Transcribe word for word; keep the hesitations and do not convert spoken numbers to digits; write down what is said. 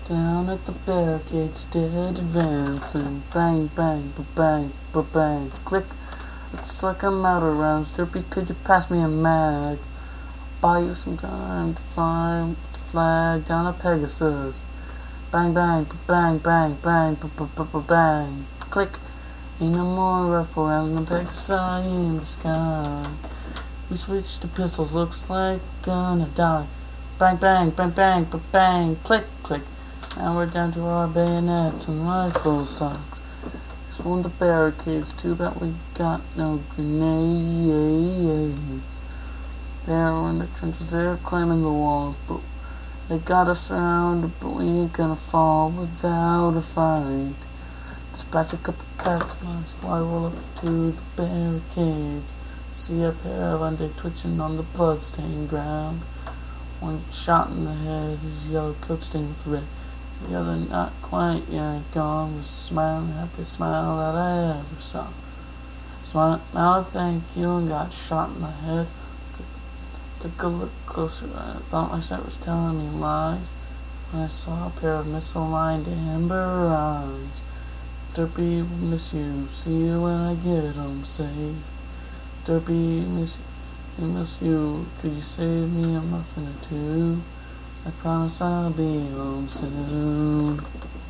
Down at the barricades, dead advancing. Bang, bang, ba-bang, ba-bang, click. Looks like I'm out of rounds. Derpy, could you pass me a mag? Buy you some time to fly with the flag down at Pegasus. Bang, bang, ba-bang, bang, bang, ba-ba-ba-bang, click. Ain't no more rifle rounds than Pegasus in the sky. We switched to pistols, looks like gonna die. Bang, bang, bang, bang, ba-bang, click, click. Now we're down to our bayonets and rifle stocks. Swung the barricades, too bad we got no grenades. There in the trenches, they're climbing the walls, but they got us surrounded, but we ain't gonna fall without a fight. Dispatch a couple packs of my squad, roll up to the barricades. See a pair of undead twitching on the blood-stained ground. One shot in the head, his yellow coat stained with red. The other not quite yet gone, was smiling the happiest smile that I ever saw. Smiled, now I thank you, and got shot in the head. Took a look closer, I thought my sight was telling me lies, when I saw a pair of missile-lined amber eyes. Derpy, will miss you, see you when I get home safe. Derpy, miss you, miss you, could you save me a muffin or two? I promise I'll be home soon.